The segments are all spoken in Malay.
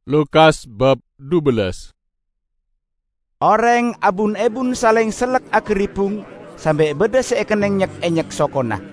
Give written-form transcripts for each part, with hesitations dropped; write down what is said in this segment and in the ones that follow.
Lukas bab 12. Orang abun-ebun saling selek ageripung sampai beda seekeneng nyek-enyek sokona.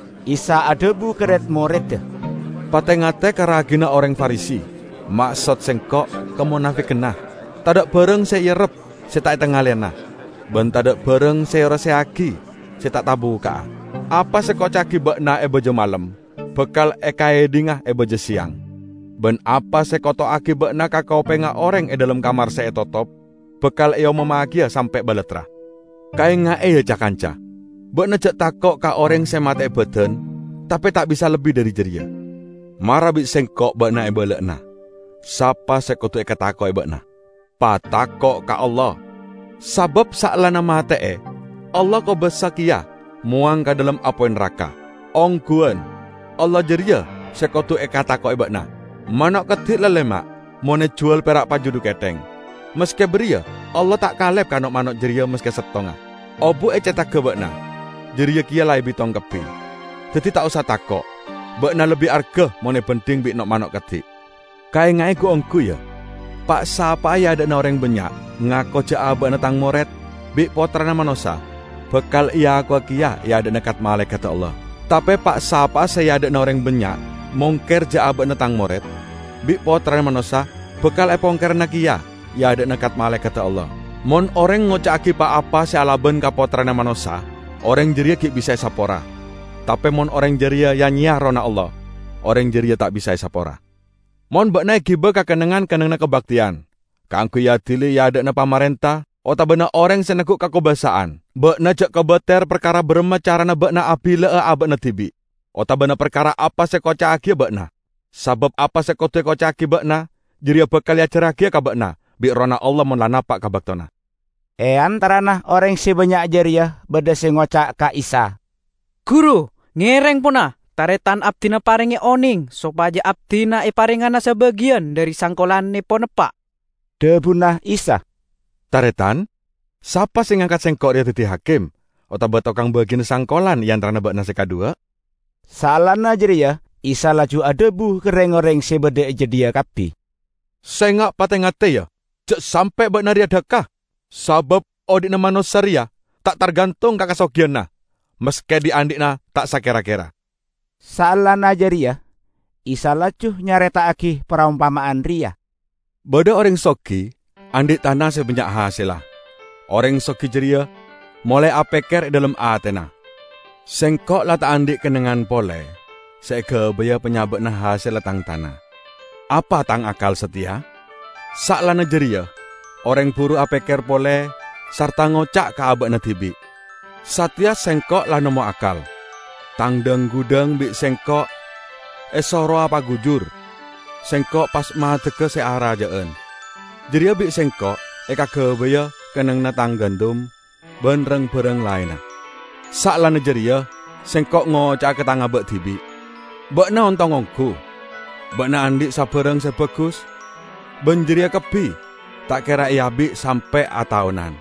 Isa adebu keret murid. Patengate karagina orang Farisi. Maksud sengkok kemunafik kena. Tadak bareng seyerep setak tengalena. Ben tadak bareng seyora seaki setak tabu ka. Apa sekocaki bekna bejo malam. Bekal ekae dingah bejo siang. Ben apa sekoto akibat na kakau penga orang dalam kamar saya totop, bekal eo memagia sampai baletra. Kaya ngae cakanca, bekna cek takok ka orang semate beden, tapi tak bisa lebih dari jeria. Marabit sengkok bekna balekna. Sapa sekoto takok bekna? Patakok ka Allah. Sabab saklana mate Allah ko besakia muang ka dalam apoin neraka. Ongguan Allah jeria sekoto takok bekna. Manok ketik lelemak, mone jual perak pajudu keteng. Meski beria, Allah tak kalep kanok manok jeria meski setonga. Obu cetak ke bekna, jeria kia lai bitong kepi. Jadi tak usah takok, bekna lebih argeh mone penting bik nok manok ketik. Kaya ngai ku ongku ya, Pak sapa ya ada orang banyak, ngako jaa bekna tang moret, bik potrana manosa. Bekal iya aku kia ya ada nekat malaikat Allah. Tapi pak sapa saya ada orang banyak, mongker jaa bekna tang moret. Bik potran manosa, bekal pongker nakia, ya ada nekat malaikat Allah. Mon orang ngocaki pa apa si alaben ka potran manosa, orang jeria ki bisa sapora. Tapi mon orang jeria yang nyah rona Allah, orang jeria tak bisa sapora. Mon bekna kiba ka kenengan kebaktian. Kaangku ya tili ya ada na pamarenta, ota bena orang senekuk ka kebasaan. Bekna cek kebeter perkara berema carana bekna api lea abekna tibi. Ota bena perkara apa sekocaki bekna. Sabab apa sekote kocaki bekna, jeria bekal ya cerakia ka bekna, bi rona Allah menlanapak ka baktona. Antarana orang si banyak jeria beda si ngocak ka Isa. Guru, ngereng puna, taretan abdina paringi oning, sopaja abdina paringana sebagian dari sangkolan neponepak. Debunah Isa. Taretan, siapa sing ngangkat sengkok dia titi hakim? Ota betokang bagian sangkolan yang terana bekna sekadua? Salana jeria, Isa laju adebu kereng-oreng sebede jedia kapi. Sengak patengate ya, cek sampai bekna ria dekah. Sabab odikna manusia tak tergantung kakak sogiana. Meski diandikna tak sakera-kera. Salana jeria, Isa laju nyareta aki perumpamaan ria. Bada orang sogi, andik tanah sebanyak hasilah. Orang sogi jeria, mulai apeker dalam atena. Sengkok lah tak andik kenengan pole. Seke baya penyabak nah hasil tang tanah. Apa tang akal setia? Saklana jeria, orang buru apeker pole, sarta ngocak ka abak na tibi. Satya sengkok lah nemu akal. Tang deng gudeng bik sengkok, esoro apa gujur. Sengkok pas mateke seara jaan. Jeria bik sengkok, eka kebaya keneng na tang gandum, benreng bereng lainah. Saklana jeria, sengkok ngocak ke tang abak tibi. Bekna ontong ongku, bekna andik sabareng sebagus, benjeria kebi, tak kira iabik sampai ataunan.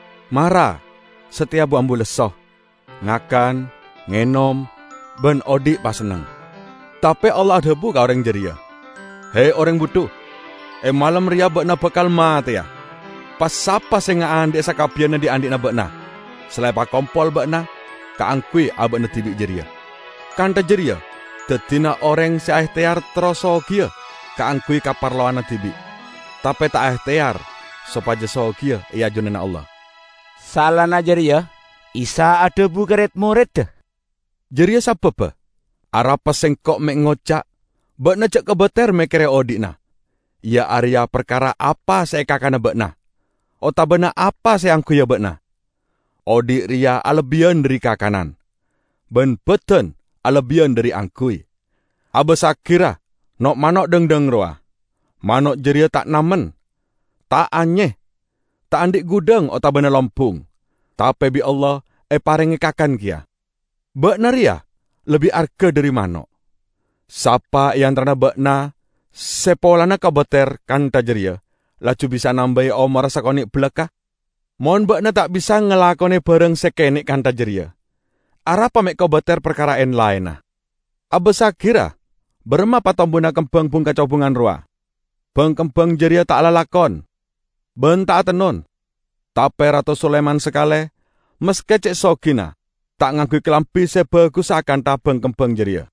Mara, setiap bu ambu lesoh, ngakan, ngenom, ben odik pas seneng. Tapi Allah debu ka orang jeria. Hei orang butuh, malam ria bekna bekal mati ya. Pas sapa sing andik sakabiana di andik na bekna, selepa kompol bekna, kaangkui abekna tibik jeria. Kanta jeria, tetina orang si ikhtiar trosogia kaangkui kaparlawana tibi. Tapi tak ikhtiar sopaja sogia ia junana Allah. Salana jeria, Isa adebu keret murid. Jeria sabab arapa sengkok mek ngocak, bekna cek kebeter mekere odikna. Ya Arya perkara apa saya kakana bekna. Ota bena apa saya angku ya bekna. Odik ria alebian dari kakanan. Ben beten alebian dari angkui. Abasa kira, nok manok deng-deng roa. Manok jeria tak namen. Tak anyeh. Tak andik gudeng ota bena lompung. Tapi bi Allah, paringi kakan kia. Bekna ria, lebih arke dari manok. Sapa yang terna bekna, sepolana kabeter kanta jeria. Laju bisa nambahi omar sakonik belakah. Mohon bekna tak bisa ngelakoni bareng sekenik kanta jeria. Arapa mek kobeter perkara en lainah. Abesa kira, berema patombuna kembang bung kacobungan roa. Bang kembang jeria tak lalakon. Ben tak atenon. Tapi Ratu Sulaiman sekale, meske cek sogina, tak nganggu kelampi sebagus akan tabang kembang jeria.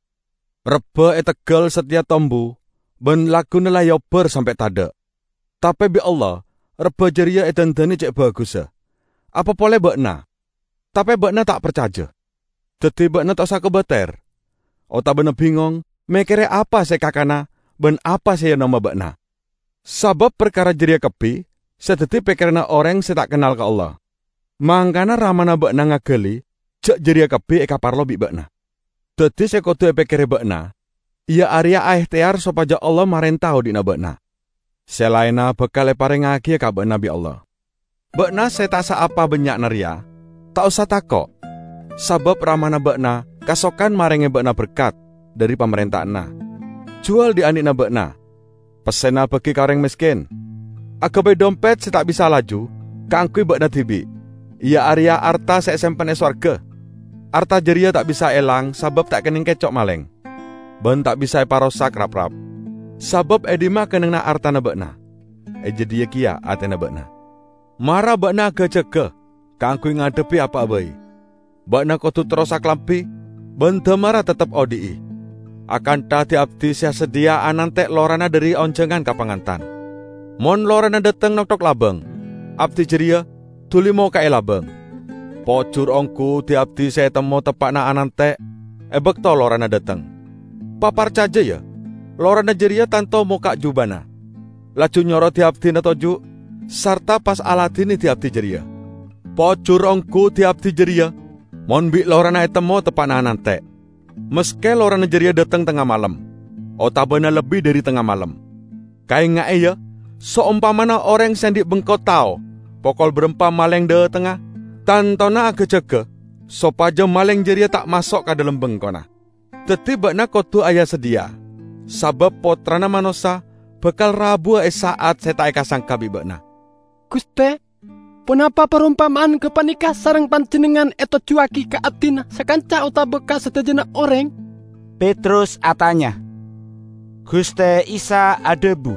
Reba tegel setia tombu, ben lagu nelayober sampai tada. Tapi bi Allah, reba jeria dandani cek bagus. Apa boleh bakna? Tapi bakna tak percaya. Dadi bakna tak usah kebeter. Ota bener bingung, mikire apa saya kakana, ben apa saya nama bakna. Sabab perkara jeria kepi, sedeti pikirna orang saya tak kenal ke Allah. Mangkana ramana bakna ngageli, cek jeria kepi eka parlo bi bakna. Dadi saya kudu pikire bakna, ia Arya ikhtiar supaya Allah marentau dina bakna. Selaina bekal parengake ka bakna bi Allah. Bakna saya tak sa apa banyak naria, tak usah takok. Sabab ramana bakna kasokan marenge bakna berkat dari pemerintahna. Jual di anikna bakna. Pesena bagi kareng miskin. Agape dompet saya tak bisa laju, kangkui bakna tibi. Ia Arya arta saya sempene swarga. Arta jeria tak bisa elang, sabab tak kening kecok maleng. Ben tak bisa parosak rap-rap. Sabab edima kenengna artana bakna. Jadi kia atena bakna. Mara bakna agak kangkui ngadepi apa abai. Bakna kotu terosak lampi, ben demara tetap ODI. Akan tadi abdi sia sedia anante lorana dari oncengan kapangantan. Mon lorana dateng nok-tok labeng. Abdi jeria tuli mau kae labeng. Pocur ongku di abdi saya temu tepakna anante. Ebek to lorana dateng. Papar caja ya. Lorana jeria tanto muka jubana. Laju nyoro di abdi natoju. Sarta pas aladini di abdi jeria. Pocur ongku di abdi jeria. Mon bi lorana temu tepakna anante. Meske lorana jeria datang tengah malam, otabana lebih dari tengah malam. Kayak nggak ya, seumpamana orang sendik bengkot tau, pokol berempa maleng de tengah, tantona agak jaga, sopaja maleng jeria tak masuk ke dalam bengkona. Tetibakna kotu ayah sedia, sabab potrana manosa bakal rabu saat saya tak sangka bibakna. Guste, kenapa perumpamaan kepanikah sarang panjenengan eto cuaki ke abdina sekanca uta bekas sedajana orang? Petrus atanya, Guste Isa adebu.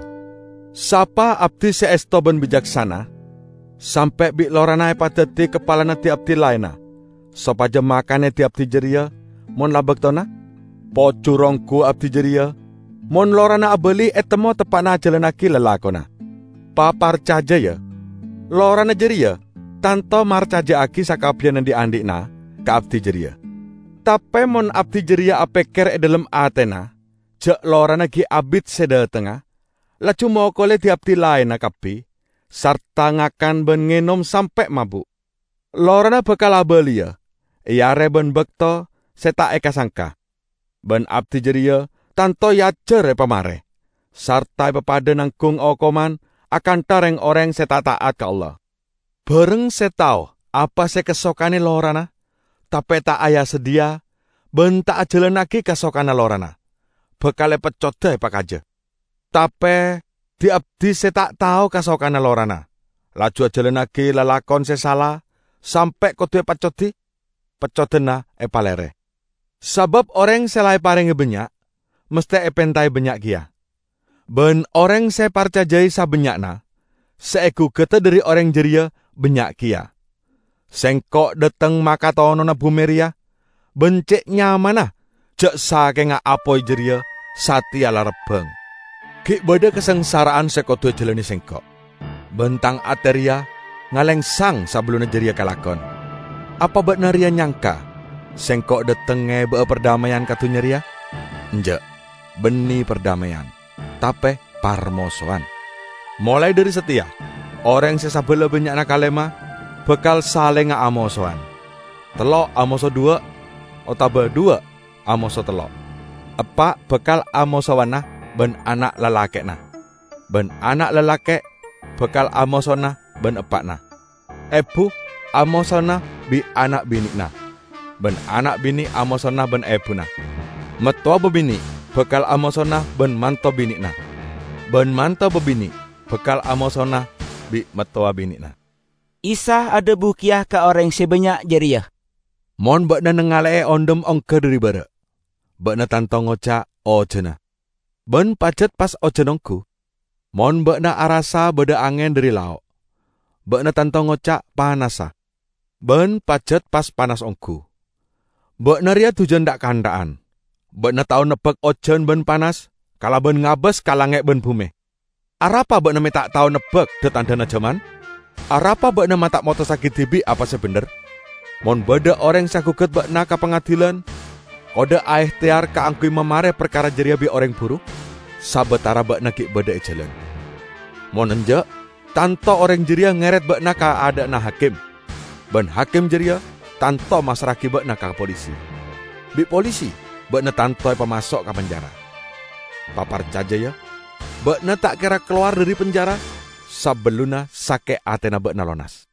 Sapa abdi seesto ben bijaksana, sampai bi lorana epateti kepalana ti abdi laina, sopaja makane ti abdi jeria, mon labek tona, pocurongku abdi jeria, mon lorana abeli etemo tepana jalanaki lelakona. Papar caja ya, lorana jeria, tanto marcaja aki sakabian di andikna, ka abdi jeria. Tapi mon abdi jeria apeker dalam atena, jak lorana ki abid seda tengah, laju mau kole di abdi lain kapi, sarta ngakan ben ngenom sampai mabuk. Lorana bakal abelia, iya reben bekto, seta eka sangka. Ben abdi jeria, tanto yacer pemare, sarta pepada nangkung okoman, akan tareng orang seta taat ke Allah. Bareng setau apa se kesokane lorana, tapi tak ayah sedia, ben tak ajalan lagi kesokane lorana. Bekale pecode pak aja. Tapi di abdi se tak tahu kesokane lorana. Laju ajalan lagi lalakon se salah, sampai kodue pecodi, pecodena palere. Sabab orang selai parengi benyak, mesti pentai benyak kia. Ben orang saya parcajai sa benyakna, seeku kete dari orang jeria benyak kia. Sengkok dateng makatonona bumeria, bencek nyamana, cek sake nga apoi jeria, sati ala rebeng. Ki bada kesengsaraan sekotu jelani sengkok. Bentang ateria, ngaleng sang sebelumnya jeria kalakon. Apa benaria nyangka, sengkok datenge be perdamaian katunya ria? Nje, beni perdamaian. Tapi parmosoan. Mulai dari setia, orang sesabela banyak nakalema, bekal saling amosoan. Telok amoso 2, otaba 2 amoso telok. Epa bekal amosowana ben anak lelakekna. Ben anak lelakek bekal amosona ben epakna. Ebu amosona bi anak binikna. Ben anak bini amosona ben ebuna. Metua bebini bekal amosona ben manto binikna. Ben manto bebini bekal amosona bi metua binikna. Isa ada bukiah ke orang sebanyak jeria. Mon bakna nengalee ondem ongke dari bara. Bakna tantong oca ojena. Ben pacet pas ojenongku. Mon bekna arasa beda angin dari lauk. Bekna tanto ngocak panasa. Ben pajet pas panas ongku. Bekna ria tujuan dak kandaan. Bekna tau nebek ojen ben panas, kala ben ngabes kalangek ben bume. Arapa bekna tak tau nebek detandana jaman? Arapa bekna matak moto sakit tibi apa sebener? Mon beda orang sakuket bekna ka pengadilan, kode aih tiar ka angkui memare perkara jeria bi orang buruk, sabetara bekna ki beda jalan. Mon enjak, tanto orang jeria ngeret bekna ka ada na hakim. Ben hakim jeria, tanto masraki bekna ka polisi. Bi polisi, bekna tanto pemasok ka penjara. Papar caja ya, bekna tak kira keluar dari penjara, sabeluna sake atena bekna lonas.